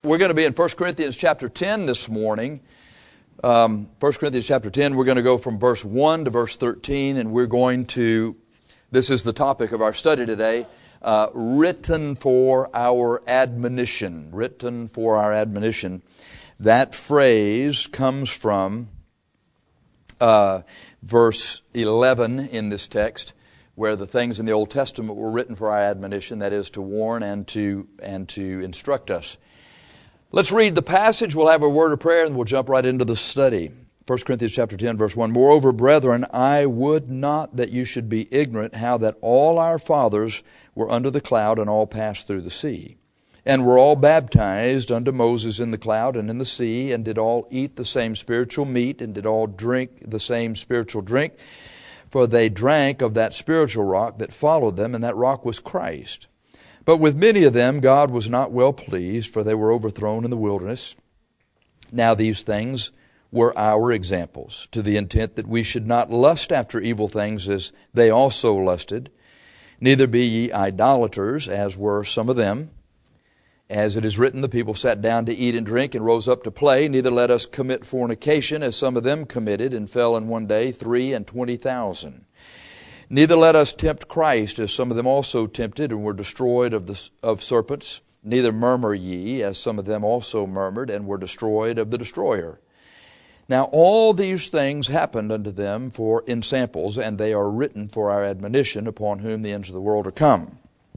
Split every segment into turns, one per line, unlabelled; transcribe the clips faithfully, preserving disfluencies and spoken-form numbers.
we're going to be in First Corinthians chapter ten this morning. Um, First Corinthians chapter ten, we're going to go from verse one to verse thirteen, and we're going to, this is the topic of our study today, uh, written for our admonition. Written for our admonition. That phrase comes from uh, verse eleven in this text, where the things in the Old Testament were written for our admonition, that is, to warn and to and to instruct us. Let's read the passage. We'll have a word of prayer, and we'll jump right into the study. First Corinthians chapter ten, verse one. Moreover, brethren, I would not that you should be ignorant how that all our fathers were under the cloud and all passed through the sea, and were all baptized unto Moses in the cloud and in the sea, and did all eat the same spiritual meat, and did all drink the same spiritual drink. For they drank of that spiritual rock that followed them, and that rock was Christ. But with many of them God was not well pleased, for they were overthrown in the wilderness. Now these things were our examples, to the intent that we should not lust after evil things as they also lusted. Neither be ye idolaters, as were some of them. As it is written, the people sat down to eat and drink and rose up to play. Neither let us commit fornication, as some of them committed, and fell in one day three and twenty thousand. Neither let us tempt Christ, as some of them also tempted, and were destroyed of the of serpents. Neither murmur ye, as some of them also murmured, and were destroyed of the destroyer. Now all these things happened unto them for ensamples, and they are written for our admonition, upon whom the ends of the world are come.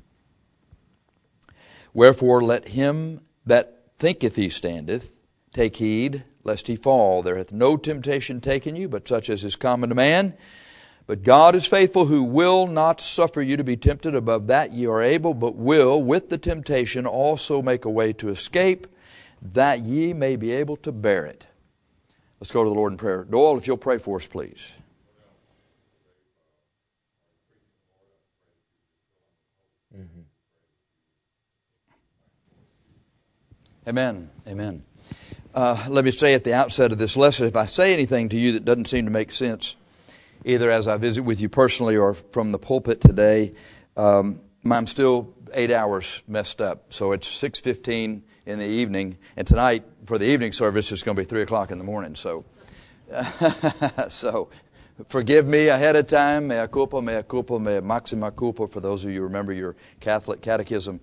Wherefore let him that thinketh he standeth take heed, lest he fall. There hath no temptation taken you, but such as is common to man. But God is faithful, who will not suffer you to be tempted above that ye are able, but will with the temptation also make a way to escape, that ye may be able to bear it. Let's go to the Lord in prayer. Doyle, if you'll pray for us, please. Mm-hmm. Amen. Amen. Uh, let me say at the outset of this lesson, if I say anything to you that doesn't seem to make sense, either as I visit with you personally or from the pulpit today, um, I'm still eight hours messed up. So it's six fifteen in the evening, and tonight for the evening service it's going to be three o'clock in the morning. So, so forgive me ahead of time. Mea culpa, mea culpa, mea maxima culpa. For those of you who remember your Catholic catechism.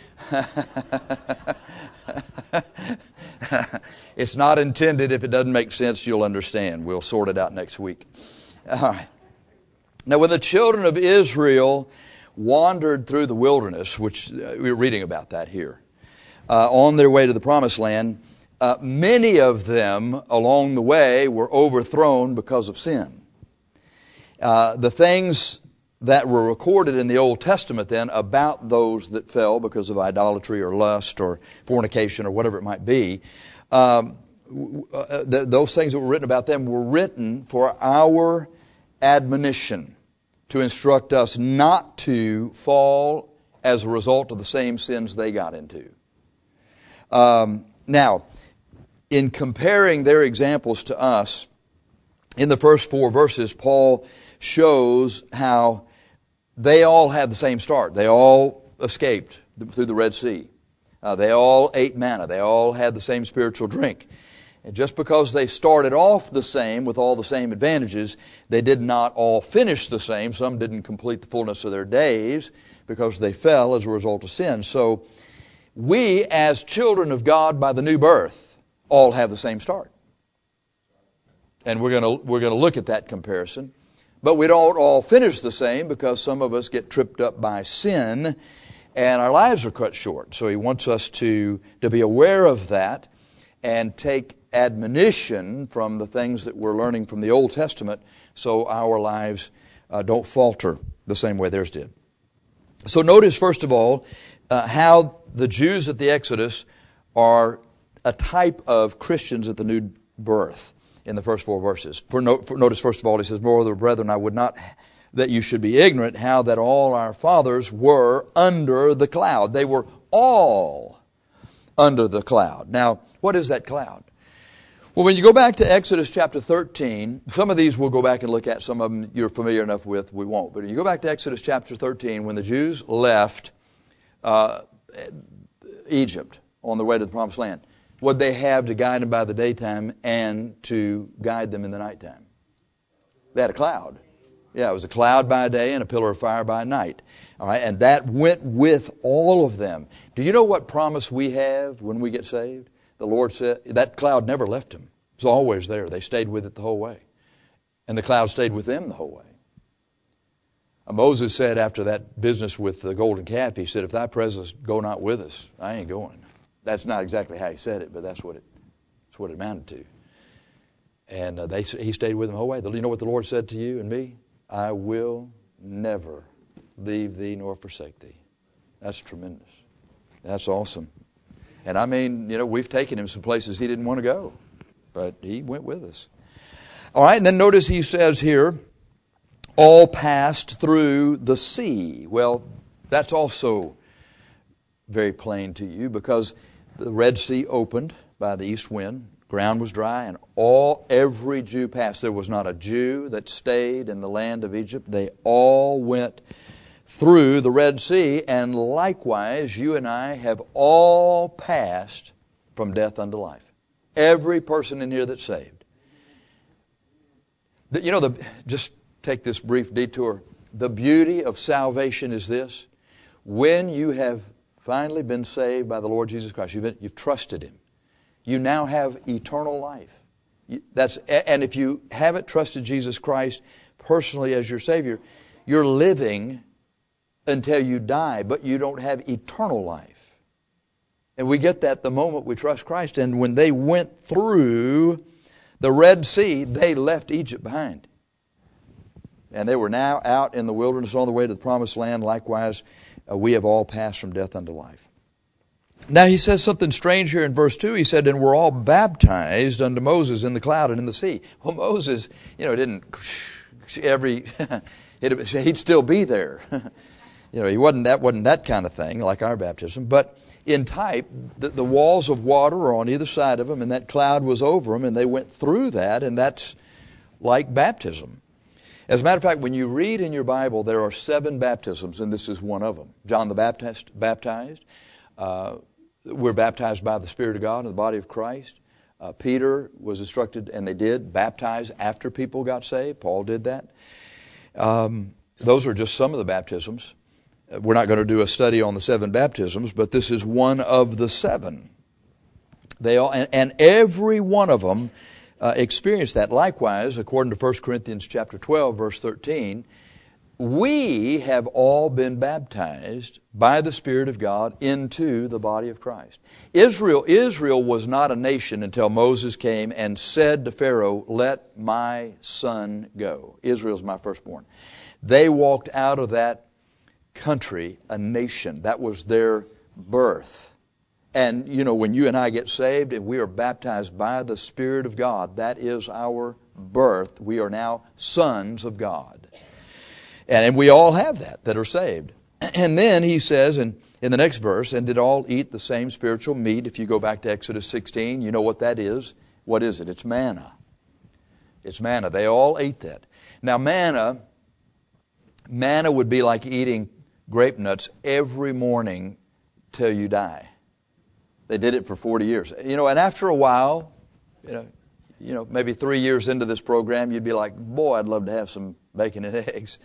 It's not intended. If it doesn't make sense, you'll understand. We'll sort it out next week. All right. Now, when the children of Israel wandered through the wilderness, which uh, we're reading about that here, uh, on their way to the Promised Land, uh, many of them along the way were overthrown because of sin. Uh, the things that were recorded in the Old Testament then about those that fell because of idolatry or lust or fornication or whatever it might be, um, uh, th- those things that were written about them were written for our admonition, to instruct us not to fall as a result of the same sins they got into. Um, now, in comparing their examples to us, in the first four verses, Paul shows how they all had the same start. They all escaped through the Red Sea. Uh, they all ate manna. They all had the same spiritual drink. And just because they started off the same with all the same advantages, they did not all finish the same. Some didn't complete the fullness of their days because they fell as a result of sin. So we, as children of God by the new birth, all have the same start. And we're going to we're going to look at that comparison. But we don't all finish the same because some of us get tripped up by sin and our lives are cut short. So he wants us to, to be aware of that and take admonition from the things that we're learning from the Old Testament so our lives uh, don't falter the same way theirs did. So notice, first of all, uh, how the Jews at the Exodus are a type of Christians at the new birth. In the first four verses. For, no, for notice, first of all, he says, Moreover, brethren, I would not that you should be ignorant how that all our fathers were under the cloud. They were all under the cloud. Now, what is that cloud? Well, when you go back to Exodus chapter thirteen, some of these we'll go back and look at. Some of them you're familiar enough with, we won't. But when you go back to Exodus chapter thirteen, when the Jews left uh, Egypt, on the way to the promised land? What they have to guide them by the daytime and to guide them in the nighttime? They had a cloud. Yeah, it was a cloud by day and a pillar of fire by night. All right, and that went with all of them. Do you know what promise we have when we get saved? The Lord said that cloud never left them. It was always there. They stayed with it the whole way. And the cloud stayed with them the whole way. Uh, Moses said after that business with the golden calf, he said, if thy presence go not with us, I ain't going. That's not exactly how he said it, but that's what it, that's what it amounted to. And uh, they, he stayed with them the whole way. You know what the Lord said to you and me? I will never leave thee nor forsake thee. That's tremendous. That's awesome. And I mean, you know, we've taken him some places he didn't want to go, but he went with us. All right, and then notice he says here, all passed through the sea. Well, that's also very plain to you because the Red Sea opened by the east wind. Ground was dry, and all every Jew passed. There was not a Jew that stayed in the land of Egypt. They all went through the Red Sea, and likewise, you and I have all passed from death unto life. Every person in here that's saved. You know, the, just take this brief detour. The beauty of salvation is this. When you have finally been saved by the Lord Jesus Christ, you've, been, you've trusted Him, you now have eternal life. That's, and if you haven't trusted Jesus Christ personally as your Savior, you're living until you die, but you don't have eternal life. And we get that the moment we trust Christ. And when they went through the Red Sea, they left Egypt behind. And they were now out in the wilderness on the way to the promised land. Likewise, uh, we have all passed from death unto life. Now he says something strange here in verse two. He said, and we're all baptized unto Moses in the cloud and in the sea. Well, Moses, you know, didn't every, he'd still be there. You know, he wasn't that, wasn't that kind of thing like our baptism. But in type, the, the walls of water are on either side of them, and that cloud was over them, and they went through that, and that's like baptism. As a matter of fact, when you read in your Bible, there are seven baptisms, and this is one of them. John the Baptist baptized. Uh, we're baptized by the Spirit of God in the body of Christ. Uh, Peter was instructed, and they did, baptize after people got saved. Paul did that. Um, those are just some of the baptisms. We're not going to do a study on the seven baptisms, but this is one of the seven. They all, and, and every one of them uh, experienced that. Likewise, according to First Corinthians chapter twelve, verse thirteen, we have all been baptized by the Spirit of God into the body of Christ. Israel, Israel was not a nation until Moses came and said to Pharaoh, let my son go. Israel's my firstborn. They walked out of that country a nation. That was their birth. And, you know, when you and I get saved and we are baptized by the Spirit of God, that is our birth. We are now sons of God. And, and we all have that, that are saved. And then he says in, in the next verse, and did all eat the same spiritual meat. If you go back to Exodus sixteen, you know what that is. What is it? It's manna. It's manna. They all ate that. Now manna, manna would be like eating grape nuts every morning till you die. They did it for forty years. You know, and after a while, you know, you know, maybe three years into this program, you'd be like, boy, I'd love to have some bacon and eggs,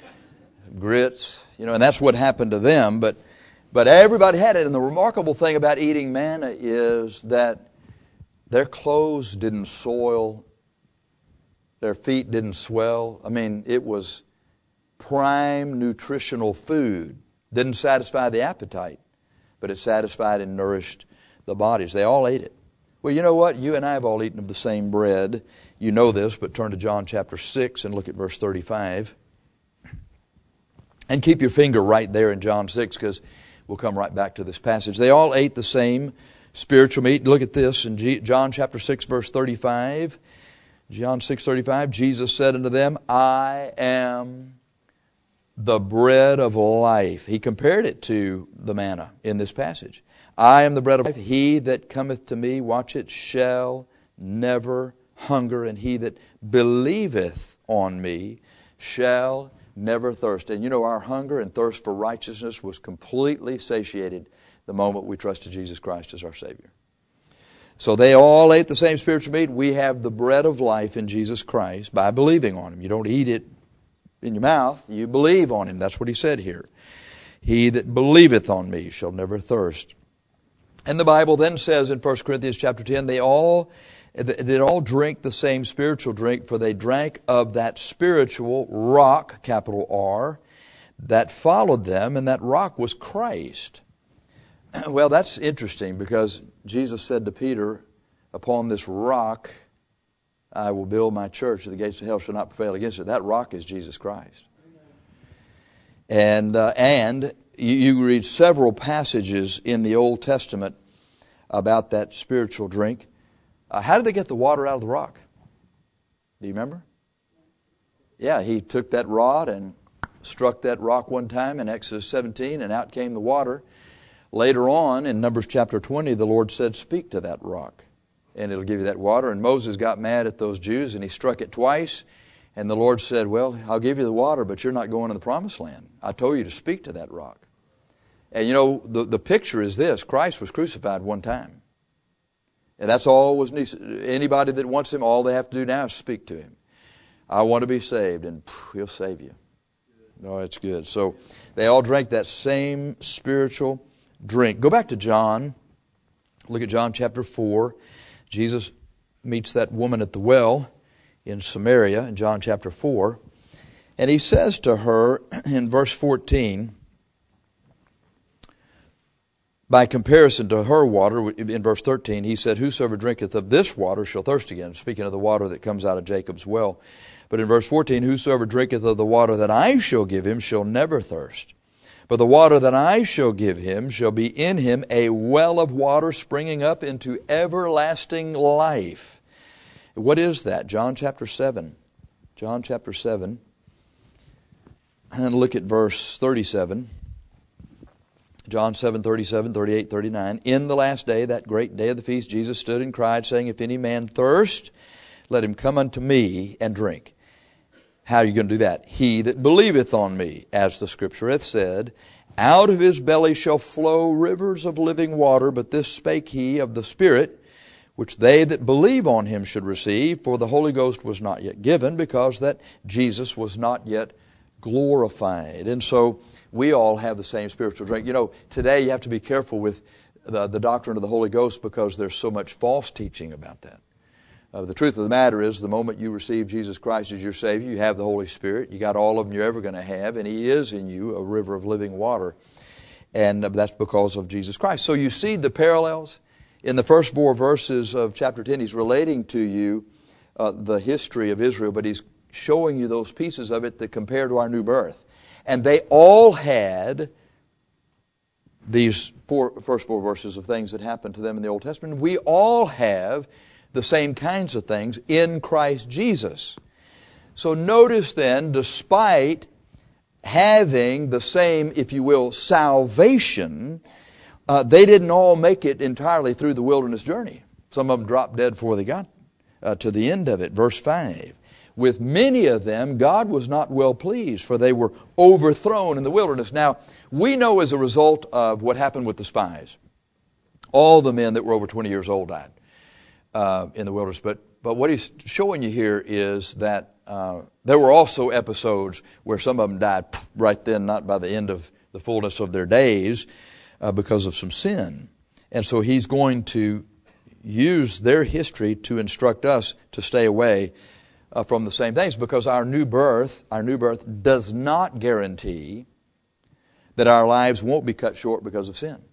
grits, you know, and that's what happened to them. But, but everybody had it. And the remarkable thing about eating manna is that their clothes didn't soil, their feet didn't swell. I mean, it was prime nutritional food. Didn't satisfy the appetite, but it satisfied and nourished the bodies. They all ate it. Well, you know what? You and I have all eaten of the same bread. You know this, but turn to John chapter six and look at verse thirty-five. And keep your finger right there in John six, because we'll come right back to this passage. They all ate the same spiritual meat. Look at this in John chapter six, verse thirty-five. John six thirty-five, Jesus said unto them, I am the bread of life. He compared it to the manna in this passage. I am the bread of life. He that cometh to me, watch it, shall never hunger, and he that believeth on me shall never thirst. And you know, our hunger and thirst for righteousness was completely satiated the moment we trusted Jesus Christ as our Savior. So they all ate the same spiritual meat. We have the bread of life in Jesus Christ by believing on Him. You don't eat it in your mouth. You believe on Him. That's what He said here. He that believeth on me shall never thirst. And the Bible then says in First Corinthians chapter ten, they all, they all drink the same spiritual drink, for they drank of that spiritual rock, capital R, that followed them, and that rock was Christ. Well, that's interesting because Jesus said to Peter, upon this rock I will build my church, and the gates of hell shall not prevail against it. That rock is Jesus Christ. And uh, and you, you read several passages in the Old Testament about that spiritual drink. Uh, how did they get the water out of the rock? Do you remember? Yeah, he took that rod and struck that rock one time in Exodus seventeen, and out came the water. Later on, in Numbers chapter twenty, the Lord said, speak to that rock, and it'll give you that water. And Moses got mad at those Jews, and he struck it twice. And the Lord said, well, I'll give you the water, but you're not going to the promised land. I told you to speak to that rock. And you know, the, the picture is this. Christ was crucified one time. And that's all was needed. Anybody that wants Him, all they have to do now is speak to Him. I want to be saved, and phew, He'll save you. No, it's good. So they all drank that same spiritual drink. Go back to John. Look at John chapter four. Jesus meets that woman at the well in Samaria in John chapter four. And He says to her in verse fourteen, by comparison to her water, in verse thirteen, He said, whosoever drinketh of this water shall thirst again. Speaking of the water that comes out of Jacob's well. But in verse fourteen, whosoever drinketh of the water that I shall give him shall never thirst. But the water that I shall give him shall be in him a well of water springing up into everlasting life. What is that? John chapter seven. John chapter seven. And look at verse thirty-seven. John seven, thirty-seven, thirty-eight, thirty-nine. In the last day, that great day of the feast, Jesus stood and cried, saying, if any man thirst, let him come unto me and drink. How are you going to do that? He that believeth on me, as the Scripture hath said, out of his belly shall flow rivers of living water. But this spake he of the Spirit, which they that believe on him should receive. For the Holy Ghost was not yet given, because that Jesus was not yet glorified. And so we all have the same spiritual drink. You know, today you have to be careful with the, the doctrine of the Holy Ghost, because there's so much false teaching about that. Uh, the truth of the matter is, the moment you receive Jesus Christ as your Savior, you have the Holy Spirit. You got all of them you're ever going to have, and He is in you a river of living water. And uh, that's because of Jesus Christ. So you see the parallels. In the first four verses of chapter ten, He's relating to you uh, the history of Israel, but He's showing you those pieces of it that compare to our new birth. And they all had these four, first four verses of things that happened to them in the Old Testament. We all have the same kinds of things in Christ Jesus. So notice then, despite having the same, if you will, salvation, uh, they didn't all make it entirely through the wilderness journey. Some of them dropped dead before they got uh, to the end of it. Verse five. With many of them, God was not well pleased, for they were overthrown in the wilderness. Now, we know as a result of what happened with the spies, all the men that were over twenty years old died uh, in the wilderness. But, but what he's showing you here is that uh, there were also episodes where some of them died right then, not by the end of the fullness of their days, uh, because of some sin. And so he's going to use their history to instruct us to stay away Uh, from the same things, because our new birth, our new birth does not guarantee that our lives won't be cut short because of sin.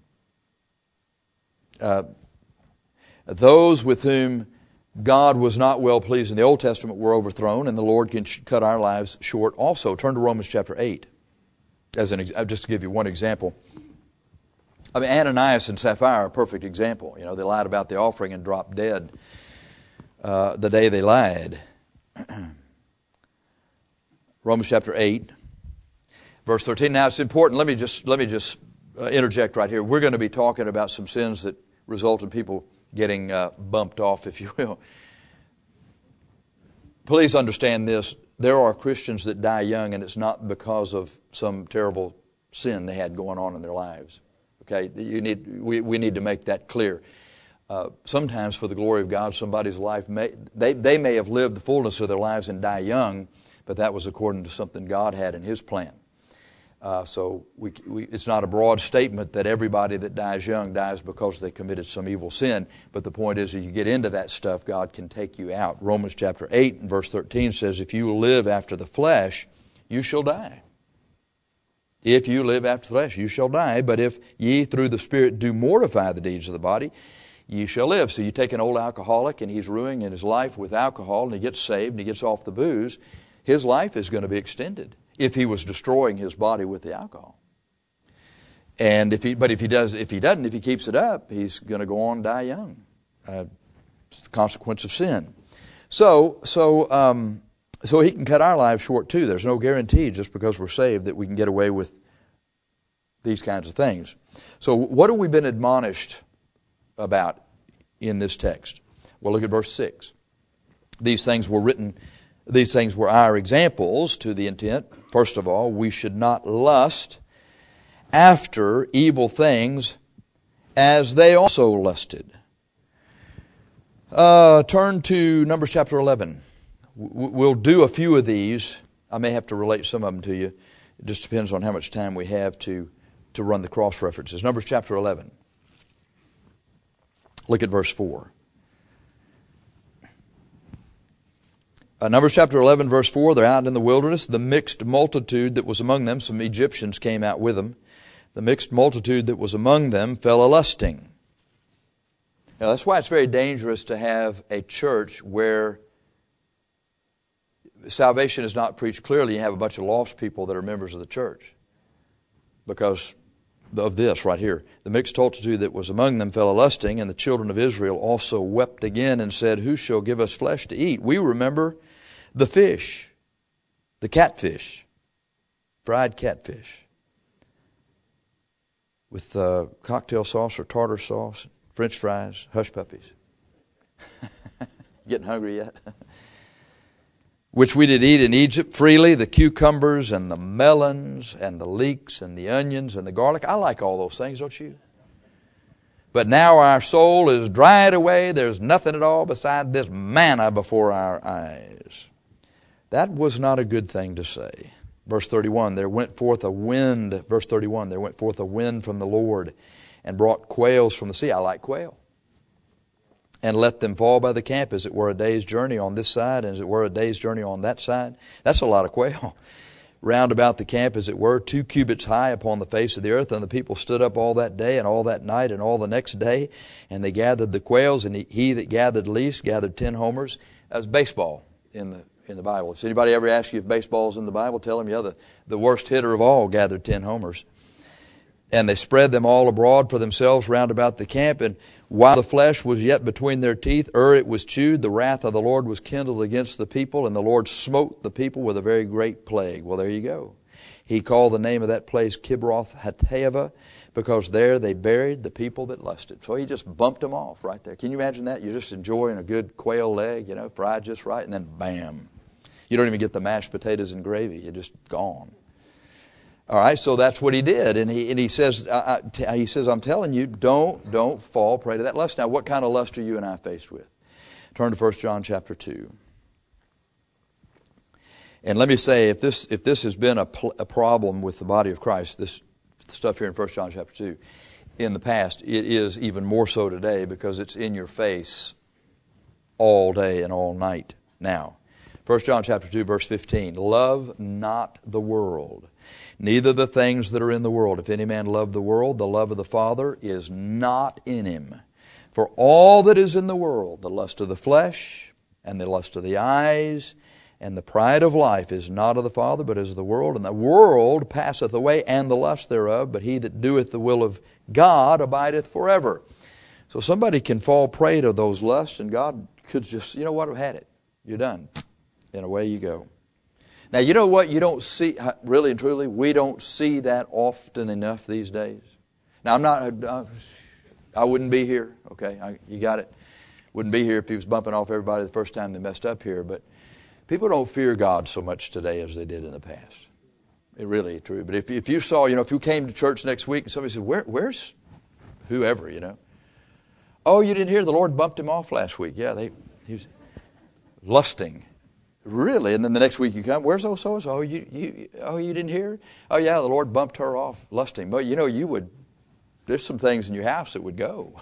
Uh, those with whom God was not well pleased in the Old Testament were overthrown, and the Lord can sh- cut our lives short also. Turn to Romans chapter eight. As an ex- just to give you one example. I mean, Ananias and Sapphira are a perfect example. You know, they lied about the offering and dropped dead uh, the day they lied. Romans chapter eight, verse thirteen. Now it's important. Let me just let me just uh, interject right here. We're going to be talking about some sins that result in people getting uh, bumped off, if you will. Please understand this. There are Christians that die young, and it's not because of some terrible sin they had going on in their lives. Okay, you need we, we need to make that clear. Uh, sometimes for the glory of God, somebody's life may they, they may have lived the fullness of their lives and die young, but that was according to something God had in His plan. Uh, so we, we, it's not a broad statement that everybody that dies young dies because they committed some evil sin. But the point is, if you get into that stuff, God can take you out. Romans chapter eight and verse thirteen says, if you live after the flesh, you shall die. If you live after the flesh, you shall die. But if ye through the Spirit do mortify the deeds of the body, ye shall live. So you take an old alcoholic and he's ruining his life with alcohol, and he gets saved and he gets off the booze, his life is going to be extended if he was destroying his body with the alcohol. And if he, but if he does, if he doesn't, if he keeps it up, he's going to go on and die young. Uh, it's the consequence of sin. So, so, um, so he can cut our lives short too. There's no guarantee just because we're saved that we can get away with these kinds of things. So, what have we been admonished about in this text? Well, look at verse six. These things were written. These things were our examples to the intent, first of all, we should not lust after evil things as they also lusted. Uh, turn to Numbers chapter eleven. We'll do a few of these. I may have to relate some of them to you. It just depends on how much time we have to, to run the cross references. Numbers chapter eleven. Look at verse four. Uh, Numbers chapter eleven, verse four, they're out in the wilderness. The mixed multitude that was among them, some Egyptians came out with them. The mixed multitude that was among them fell a-lusting. Now, that's why it's very dangerous to have a church where salvation is not preached clearly. You have a bunch of lost people that are members of the church because of this right here. The mixed multitude that was among them fell a-lusting, and the children of Israel also wept again and said, who shall give us flesh to eat? We remember the fish, the catfish, fried catfish with uh, cocktail sauce or tartar sauce, French fries, hush puppies. Getting hungry yet? Which we did eat in Egypt freely, the cucumbers and the melons and the leeks and the onions and the garlic. I like all those things, don't you? But now our soul is dried away. There's nothing at all beside this manna before our eyes. That was not a good thing to say. Verse thirty-one, there went forth a wind. Verse thirty-one, there went forth a wind from the Lord and brought quails from the sea. I like quail. And let them fall by the camp as it were a day's journey on this side and as it were a day's journey on that side. That's a lot of quail. Round about the camp as it were, two cubits high upon the face of the earth. And the people stood up all that day and all that night and all the next day. And they gathered the quails, and he, he that gathered least gathered ten homers. That was baseball in the in the Bible. If anybody ever asks you if baseball's in the Bible, tell them, yeah, the, the worst hitter of all gathered ten homers. And they spread them all abroad for themselves round about the camp. And while the flesh was yet between their teeth, ere it was chewed, the wrath of the Lord was kindled against the people, and the Lord smote the people with a very great plague. Well, there you go. He called the name of that place Kibroth Hattaavah, because there they buried the people that lusted. So he just bumped them off right there. Can you imagine that? You're just enjoying a good quail leg, you know, fried just right, and then bam. You don't even get the mashed potatoes and gravy. You're just gone. All right, so that's what he did, and he and he says, uh, he says, I'm telling you, don't don't fall prey to that lust. Now, what kind of lust are you and I faced with? Turn to First John chapter two, and let me say, if this if this has been a, pl- a problem with the body of Christ, this stuff here in First John chapter two, in the past, it is even more so today because it's in your face all day and all night now. First John chapter two, verse fifteen, love not the world, neither the things that are in the world. If any man love the world, the love of the Father is not in him. For all that is in the world, the lust of the flesh, and the lust of the eyes, and the pride of life is not of the Father, but is of the world. And the world passeth away, and the lust thereof, but he that doeth the will of God abideth forever. So somebody can fall prey to those lusts, and God could just, you know what, I've had it. You're done. And away you go. Now, you know what? You don't see, really and truly, we don't see that often enough these days. Now, I'm not, I wouldn't be here, okay? I, you got it. Wouldn't be here if he was bumping off everybody the first time they messed up here. But people don't fear God so much today as they did in the past. It really is true. But if if you saw, you know, if you came to church next week and somebody said, Where, where's whoever, you know? Oh, you didn't hear the Lord bumped him off last week. Yeah, they he was lusting. Really? And then the next week you come, where's old so-and-so? Oh, you, you, oh, you didn't hear? Oh, yeah, the Lord bumped her off, lusting. But, you know, you would, there's some things in your house that would go.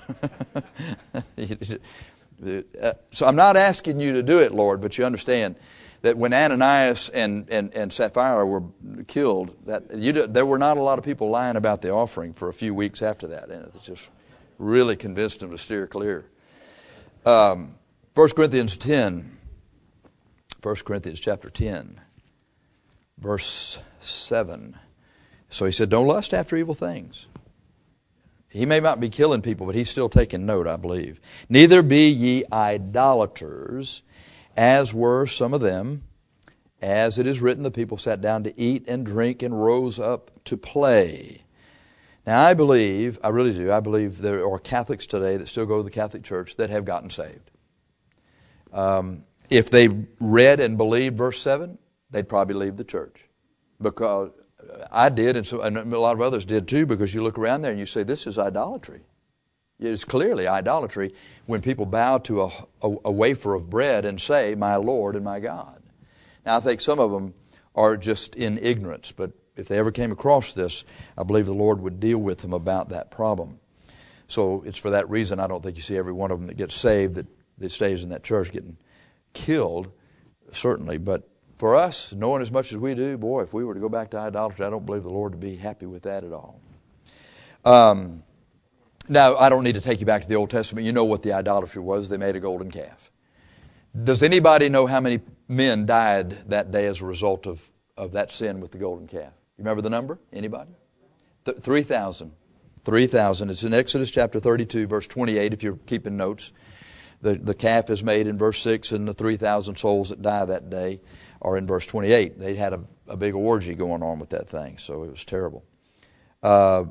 So I'm not asking you to do it, Lord, but you understand that when Ananias and, and, and Sapphira were killed, that you, there were not a lot of people lying about the offering for a few weeks after that. And it just really convinced them to steer clear. Um, First Corinthians ten. First Corinthians chapter ten, verse seven. So he said, don't lust after evil things. He may not be killing people, but he's still taking note, I believe. Neither be ye idolaters, as were some of them. As it is written, the people sat down to eat and drink and rose up to play. Now I believe, I really do, I believe there are Catholics today that still go to the Catholic Church that have gotten saved. Um, if they read and believed verse seven, they'd probably leave the church. Because I did, and, so, and a lot of others did too, because you look around there and you say, this is idolatry. It's clearly idolatry when people bow to a, a, a wafer of bread and say, my Lord and my God. Now, I think some of them are just in ignorance, but if they ever came across this, I believe the Lord would deal with them about that problem. So it's for that reason I don't think you see every one of them that gets saved that, that stays in that church getting killed, certainly. But for us, knowing as much as we do, boy, if we were to go back to idolatry, I don't believe the Lord would be happy with that at all. Um, now, I don't need to take you back to the Old Testament. You know what the idolatry was. They made a golden calf. Does anybody know how many men died that day as a result of, of that sin with the golden calf? You remember the number? Anybody? Th- three thousand. three thousand. It's in Exodus chapter thirty-two, verse twenty-eight, if you're keeping notes. The, the calf is made in verse six, and the three thousand souls that die that day are in verse twenty-eight. They had a, a big orgy going on with that thing, so it was terrible. Uh,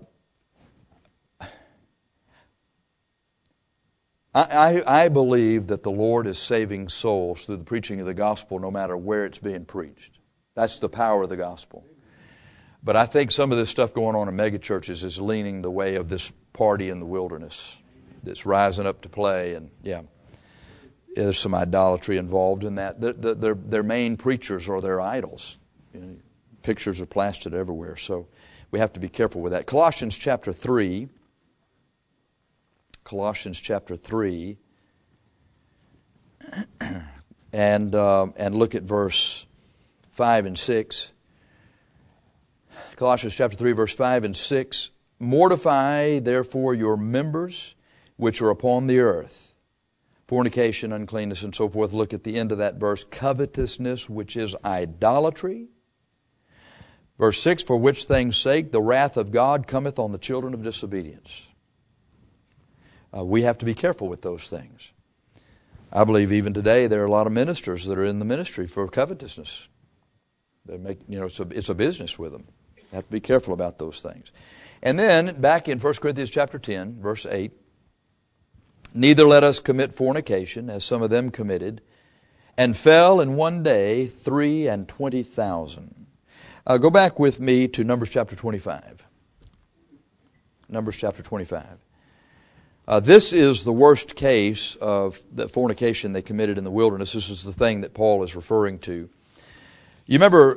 I, I, I believe that the Lord is saving souls through the preaching of the gospel no matter where it's being preached. That's the power of the gospel. But I think some of this stuff going on in megachurches is leaning the way of this party in the wilderness that's rising up to play, and yeah. There's some idolatry involved in that. The, the, their, their main preachers are their idols. You know, pictures are plastered everywhere, so we have to be careful with that. Colossians chapter three. Colossians chapter three. And, um, and look at verse five and six. Colossians chapter three, verse five and six. Mortify, therefore, your members which are upon the earth. Fornication, uncleanness, and so forth. Look at the end of that verse. Covetousness, which is idolatry. Verse six, for which things' sake the wrath of God cometh on the children of disobedience. Uh, we have to be careful with those things. I believe even today there are a lot of ministers that are in the ministry for covetousness. They make, you know, it's a, it's a business with them. You have to be careful about those things. And then back in First Corinthians chapter ten, verse eight. Neither let us commit fornication, as some of them committed, and fell in one day three and twenty thousand. Uh, go back with me to Numbers chapter twenty-five. Numbers chapter twenty-five. Uh, this is the worst case of the fornication they committed in the wilderness. This is the thing that Paul is referring to. You remember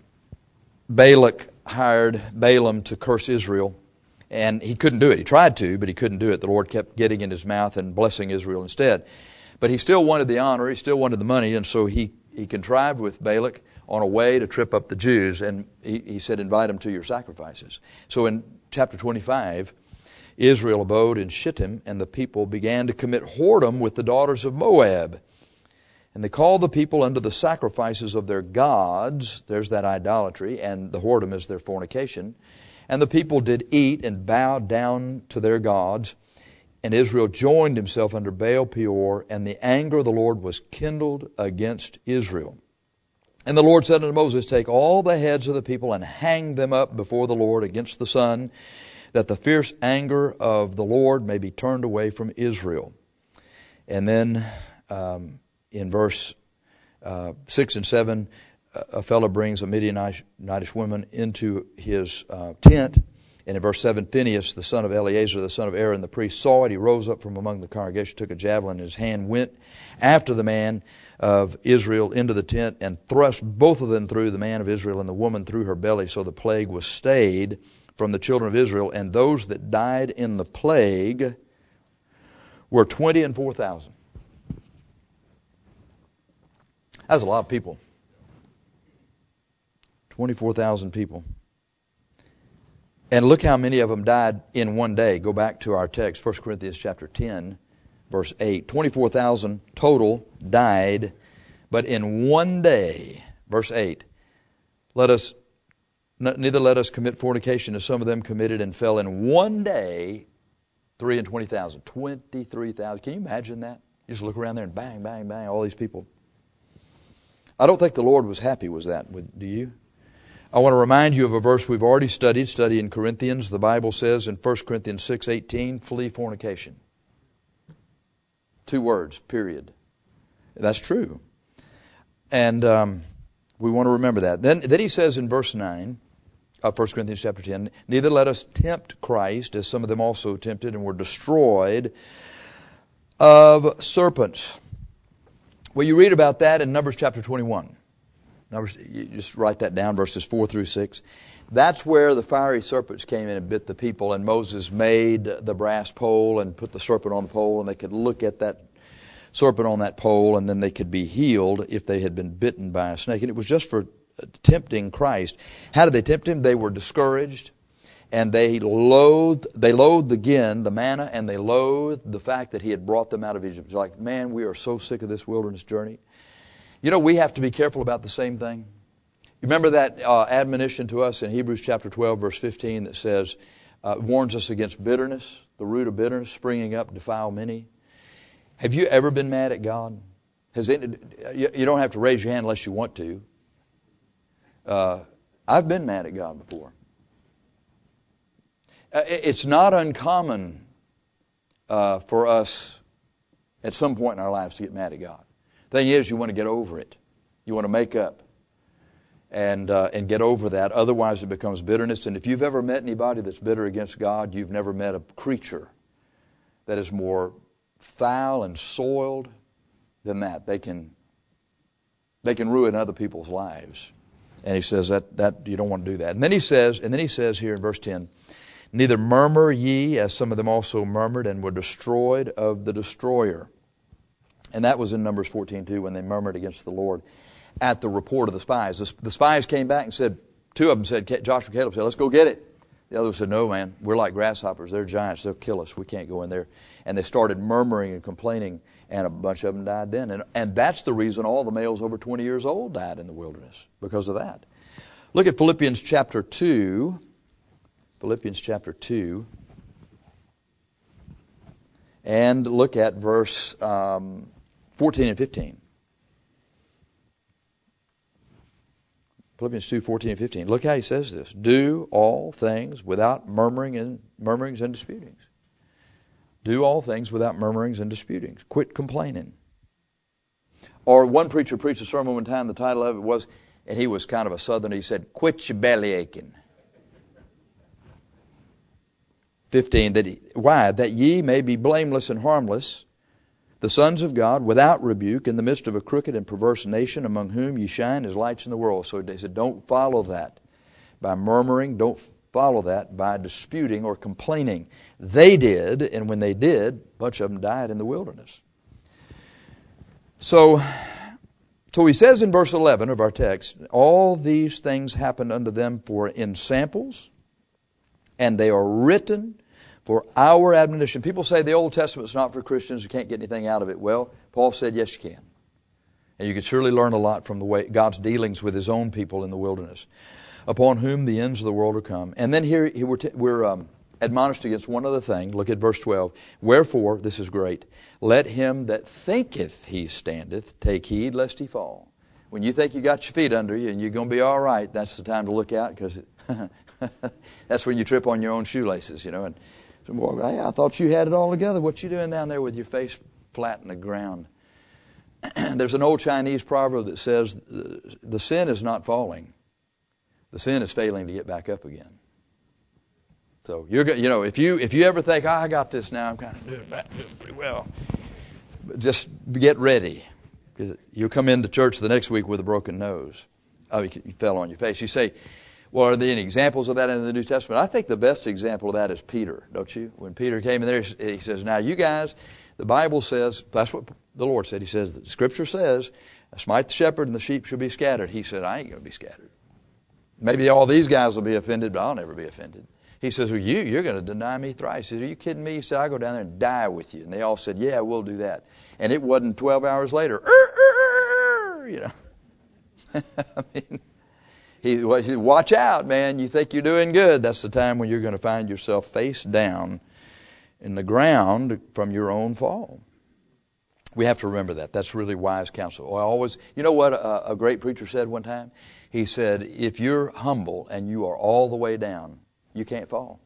Balak hired Balaam to curse Israel. And he couldn't do it. He tried to, but he couldn't do it. The Lord kept getting in his mouth and blessing Israel instead. But he still wanted the honor. He still wanted the money. And so he, he contrived with Balak on a way to trip up the Jews. And he, he said, invite them to your sacrifices. So in chapter twenty-five, Israel abode in Shittim, and the people began to commit whoredom with the daughters of Moab. And they called the people unto the sacrifices of their gods. There's that idolatry. And the whoredom is their fornication. And the people did eat and bow down to their gods. And Israel joined himself under Baal Peor, and the anger of the Lord was kindled against Israel. And the Lord said unto Moses, take all the heads of the people and hang them up before the Lord against the sun, that the fierce anger of the Lord may be turned away from Israel. And then um, in verse uh, six and seven, a fellow brings a Midianitish woman into his uh, tent. And in verse seven, Phinehas, the son of Eleazar, the son of Aaron, the priest, saw it. He rose up from among the congregation, took a javelin in his hand, went after the man of Israel into the tent, and thrust both of them through, the man of Israel and the woman through her belly. So the plague was stayed from the children of Israel, and those that died in the plague were twenty and four thousand. That's a lot of people. twenty-four thousand people. And look how many of them died in one day. Go back to our text, First Corinthians chapter ten, verse eight. twenty-four thousand total died, but in one day, verse eight, let us neither let us commit fornication as some of them committed and fell in one day, three and twenty thousand. twenty-three thousand. Can you imagine that? You just look around there and bang, bang, bang, all these people. I don't think the Lord was happy with that, do you? I want to remind you of a verse we've already studied, study in Corinthians. The Bible says in First Corinthians six eighteen, flee fornication. Two words, period. That's true. And um, we want to remember that. Then, then he says in verse nine of First Corinthians chapter ten, neither let us tempt Christ, as some of them also tempted and were destroyed of serpents. Well, you read about that in Numbers chapter twenty-one. Numbers, you just write that down, verses four through six. That's where the fiery serpents came in and bit the people, and Moses made the brass pole and put the serpent on the pole, and they could look at that serpent on that pole, and then they could be healed if they had been bitten by a snake. And it was just for tempting Christ. How did they tempt him? They were discouraged, and they loathed, they loathed again the manna, and they loathed the fact that he had brought them out of Egypt. It's like, man, we are so sick of this wilderness journey. You know, we have to be careful about the same thing. You remember that uh, admonition to us in Hebrews chapter twelve, verse fifteen, that says, uh, warns us against bitterness, the root of bitterness, springing up, defile many. Have you ever been mad at God? Has it, you don't have to raise your hand unless you want to. Uh, I've been mad at God before. Uh, it's not uncommon uh, for us at some point in our lives to get mad at God. The thing is, you want to get over it. You want to make up and uh, and get over that. Otherwise, it becomes bitterness. And if you've ever met anybody that's bitter against God, you've never met a creature that is more foul and soiled than that. They can they can ruin other people's lives. And he says that that you don't want to do that. And then he says, and then he says here in verse ten, neither murmur ye, as some of them also murmured and were destroyed of the destroyer. And that was in Numbers fourteen two, when they murmured against the Lord at the report of the spies. The, the spies came back and said, two of them said, Joshua and Caleb said, let's go get it. The other said, no, man, we're like grasshoppers. They're giants. They'll kill us. We can't go in there. And they started murmuring and complaining, and a bunch of them died then. And, and that's the reason all the males over twenty years old died in the wilderness, because of that. Look at Philippians chapter two. Philippians chapter two. And look at verse um, fourteen and fifteen. Philippians two, fourteen and fifteen. Look how he says this. Do all things without murmuring and murmurings and disputings. Do all things without murmurings and disputings. Quit complaining. Or one preacher preached a sermon one time, the title of it was, and he was kind of a southerner, he said, quit your belly aching. fifteen, that he, why? That ye may be blameless and harmless, the sons of God, without rebuke, in the midst of a crooked and perverse nation, among whom ye shine as lights in the world. So they said, don't follow that by murmuring. Don't follow that by disputing or complaining. They did, and when they did, a bunch of them died in the wilderness. So, so he says in verse eleven of our text, all these things happened unto them for in samples, and they are written for our admonition. People say the Old Testament is not for Christians, you can't get anything out of it. Well, Paul said, yes, you can. And you can surely learn a lot from the way God's dealings with His own people in the wilderness, upon whom the ends of the world are come. And then here we're, t- we're um, admonished against one other thing. Look at verse twelve. Wherefore, this is great, let him that thinketh he standeth take heed lest he fall. When you think you got your feet under you and you're going to be all right, that's the time to look out, because that's when you trip on your own shoelaces, you know. And hey, I thought you had it all together. What you doing down there with your face flat in the ground? there's an old Chinese proverb that says, the sin is not falling. The sin is failing to get back up again. So, you're, you know, if you if you ever think, oh, I got this now, I'm kind of doing that pretty well, just get ready. You'll come into church the next week with a broken nose. Oh, you fell on your face. You say, well, are there any examples of that in the New Testament? I think the best example of that is Peter, don't you? When Peter came in there, he says, now you guys, the Bible says, that's what the Lord said. He says, the Scripture says, smite the shepherd and the sheep shall be scattered. He said, I ain't going to be scattered. Maybe all these guys will be offended, but I'll never be offended. He says, well, you, you're going to deny me thrice. He said, are you kidding me? He said, I'll go down there and die with you. And they all said, yeah, we'll do that. And it wasn't twelve hours later, you know. I mean, he, he said, watch out, man. You think you're doing good. That's the time when you're going to find yourself face down in the ground from your own fall. We have to remember that. That's really wise counsel. I always, you know what a, a great preacher said one time? He said, if you're humble and you are all the way down, you can't fall.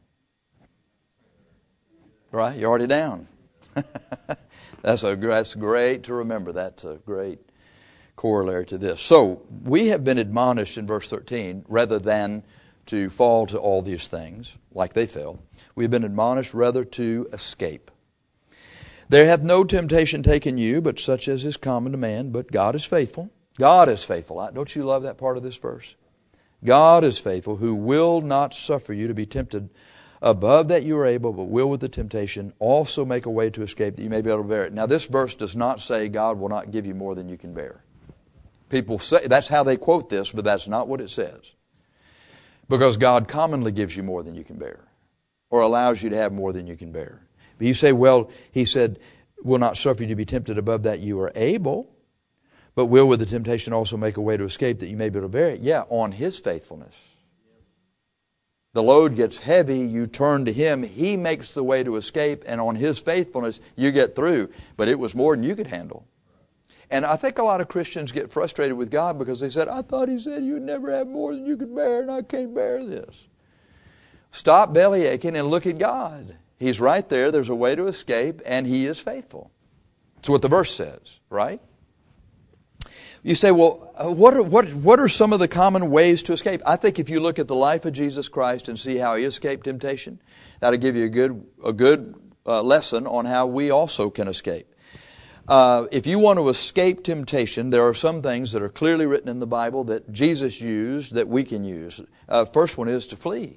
Right? You're already down. that's a that's great to remember. That's a great corollary to this. So we have been admonished in verse thirteen, rather than to fall to all these things like they fell, we've been admonished rather to escape. There hath no temptation taken you, but such as is common to man. But God is faithful. God is faithful. Don't you love that part of this verse? God is faithful, who will not suffer you to be tempted above that you are able, but will with the temptation also make a way to escape that you may be able to bear it. Now this verse does not say God will not give you more than you can bear. People say, that's how they quote this, but that's not what it says. Because God commonly gives you more than you can bear, or allows you to have more than you can bear. But you say, well, he said, will not suffer you to be tempted above that you are able, but will with the temptation also make a way to escape that you may be able to bear it. Yeah, on His faithfulness. The load gets heavy, you turn to Him, He makes the way to escape, and on His faithfulness you get through. But it was more than you could handle. And I think a lot of Christians get frustrated with God because they said, I thought He said you'd never have more than you could bear, and I can't bear this. Stop belly aching and look at God. He's right there, there's a way to escape, and He is faithful. That's what the verse says, right? You say, well, what are, what, what are some of the common ways to escape? I think if you look at the life of Jesus Christ and see how He escaped temptation, that'll give you a good, a good uh, lesson on how we also can escape. Uh, if you want to escape temptation, there are some things that are clearly written in the Bible that Jesus used that we can use. Uh, first one is to flee.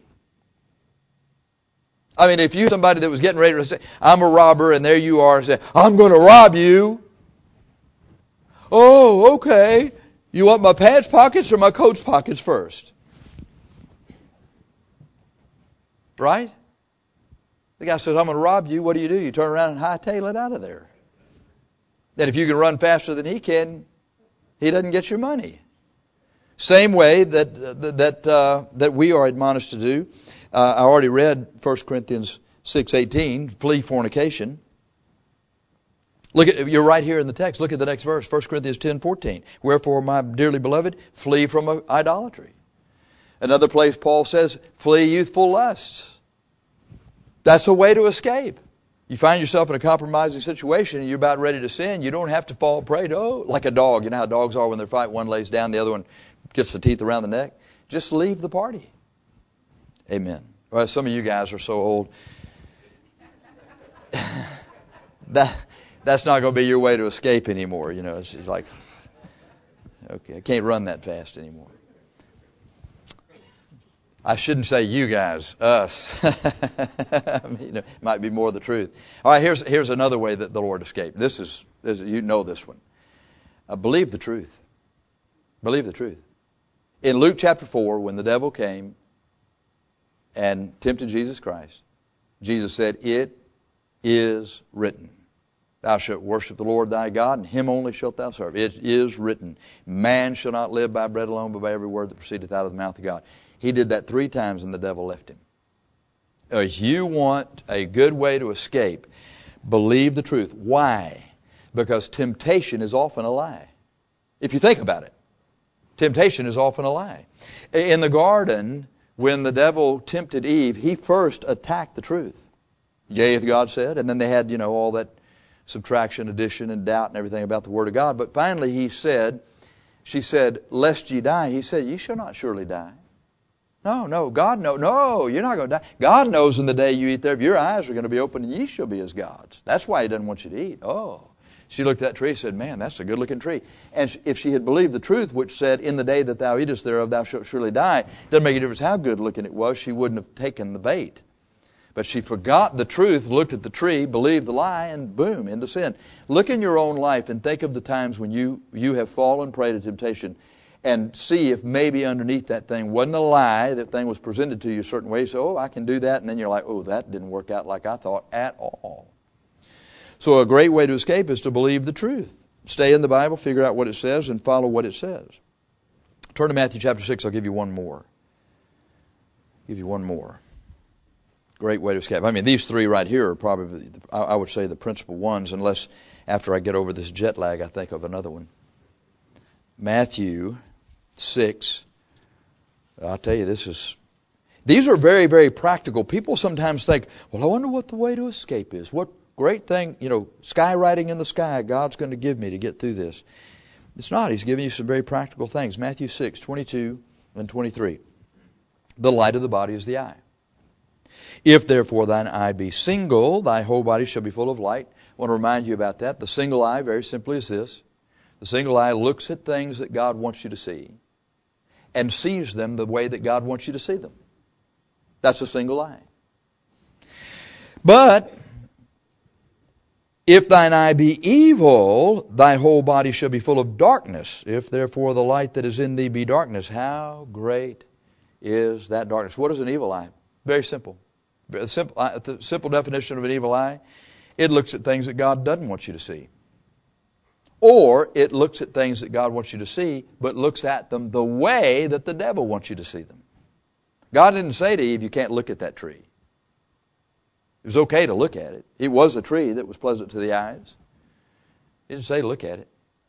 I mean, if you somebody that was getting ready to say, I'm a robber, and there you are and say, I'm going to rob you. Oh, okay. You want my pants pockets or my coat's pockets first? Right? The guy says, I'm going to rob you. What do you do? You turn around and hightail it out of there. Then if you can run faster than he can, he doesn't get your money. Same way that that uh, that we are admonished to do. Uh, I already read First Corinthians six eighteen, flee fornication. Look at, you're right here in the text. Look at the next verse, First Corinthians ten fourteen. Wherefore, my dearly beloved, flee from idolatry. Another place Paul says, flee youthful lusts. That's a way to escape. You find yourself in a compromising situation and you're about ready to sin, you don't have to fall prey to, oh, like a dog. You know how dogs are when they fight, one lays down, the other one gets the teeth around the neck. Just leave the party. Amen. Well, some of you guys are so old. that That's not going to be your way to escape anymore. You know, it's, it's like, okay, I can't run that fast anymore. I shouldn't say you guys, us. I mean, it might be more the truth. All right, here's here's another way that the Lord escaped. This is, this, you know this one. Uh, believe the truth. Believe the truth. In Luke chapter four, when the devil came and tempted Jesus Christ, Jesus said, it is written. Thou shalt worship the Lord thy God, and Him only shalt thou serve. It is written. Man shall not live by bread alone, but by every word that proceedeth out of the mouth of God. He did that three times, and the devil left him. If you want a good way to escape, believe the truth. Why? Because temptation is often a lie. If you think about it, temptation is often a lie. In the garden, when the devil tempted Eve, he first attacked the truth. Yea, God said, and then they had, you know, all that subtraction, addition, and doubt and everything about the Word of God. But finally he said, she said, lest ye die. He said, ye shall not surely die. No, no, God knows. No, you're not going to die. God knows in the day you eat thereof, your eyes are going to be open and ye shall be as gods. That's why He doesn't want you to eat. Oh. She looked at that tree and said, man, that's a good-looking tree. And if she had believed the truth, which said, in the day that thou eatest thereof, thou shalt surely die, it doesn't make a difference how good-looking it was, she wouldn't have taken the bait. But she forgot the truth, looked at the tree, believed the lie, and boom, into sin. Look in your own life and think of the times when you, you have fallen prey to temptation, and see if maybe underneath that thing wasn't a lie, that thing was presented to you a certain way. You say, oh, I can do that. And then you're like, oh, that didn't work out like I thought at all. So a great way to escape is to believe the truth. Stay in the Bible, figure out what it says, and follow what it says. Turn to Matthew chapter six. I'll give you one more. I'll give you one more. Great way to escape. I mean, these three right here are probably, I would say, the principal ones, unless after I get over this jet lag, I think of another one. Matthew six. I'll tell you, this is... These are very, very practical. People sometimes think, well, I wonder what the way to escape is. What great thing, you know, skywriting in the sky God's going to give me to get through this. It's not. He's giving you some very practical things. Matthew six, twenty-two and twenty-three. The light of the body is the eye. If therefore thine eye be single, thy whole body shall be full of light. I want to remind you about that. The single eye, very simply, is this. The single eye looks at things that God wants you to see and sees them the way that God wants you to see them. That's a single eye. But if thine eye be evil, thy whole body shall be full of darkness. If therefore the light that is in thee be darkness, how great is that darkness? What is an evil eye? Very simple. The simple, the simple definition of an evil eye, it looks at things that God doesn't want you to see. Or it looks at things that God wants you to see, but looks at them the way that the devil wants you to see them. God didn't say to Eve, you can't look at that tree. It was okay to look at it. It was a tree that was pleasant to the eyes. He didn't say look at it.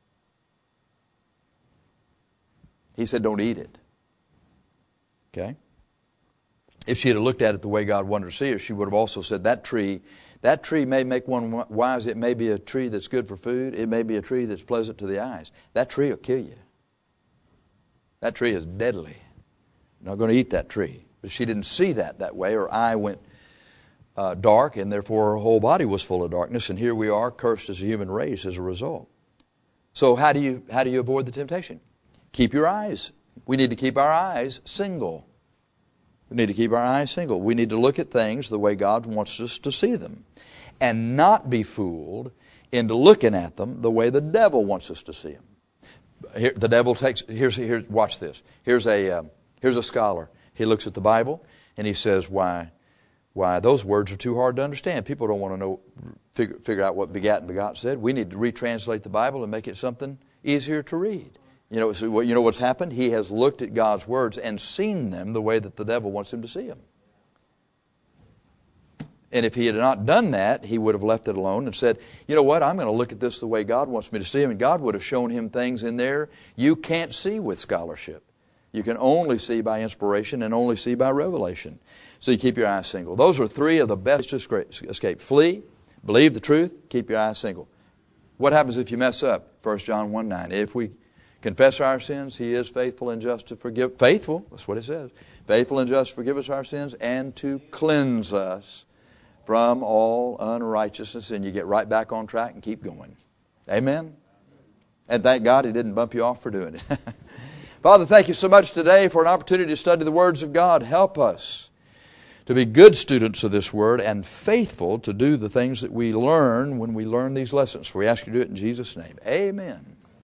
He said don't eat it. Okay? If she had looked at it the way God wanted her to see it, she would have also said that tree, that tree may make one wise. It may be a tree that's good for food. It may be a tree that's pleasant to the eyes. That tree will kill you. That tree is deadly. You're not going to eat that tree. But she didn't see that that way. Her eye went uh, dark, and therefore her whole body was full of darkness. And here we are, cursed as a human race as a result. So how do you how do you avoid the temptation? Keep your eyes. We need to keep our eyes single. We need to keep our eyes single. We need to look at things the way God wants us to see them, and not be fooled into looking at them the way the devil wants us to see them. Here, the devil takes. Here's here. Watch this. Here's a uh, here's a scholar. He looks at the Bible and he says, "Why, why those words are too hard to understand. People don't want to know, figure, figure out what begat and begot said. We need to retranslate the Bible and make it something easier to read." You know, so you know what's happened? He has looked at God's words and seen them the way that the devil wants him to see them. And if he had not done that, he would have left it alone and said, you know what, I'm going to look at this the way God wants me to see him. And God would have shown him things in there you can't see with scholarship. You can only see by inspiration and only see by revelation. So you keep your eyes single. Those are three of the best to escape. Flee, believe the truth, keep your eyes single. What happens if you mess up? First John one nine. If we confess our sins, He is faithful and just to forgive. Faithful, that's what it says. Faithful and just to forgive us our sins and to cleanse us from all unrighteousness. And you get right back on track and keep going. Amen? And thank God He didn't bump you off for doing it. Father, thank you so much today for an opportunity to study the words of God. Help us to be good students of this Word and faithful to do the things that we learn when we learn these lessons. For we ask you to do it in Jesus' name. Amen.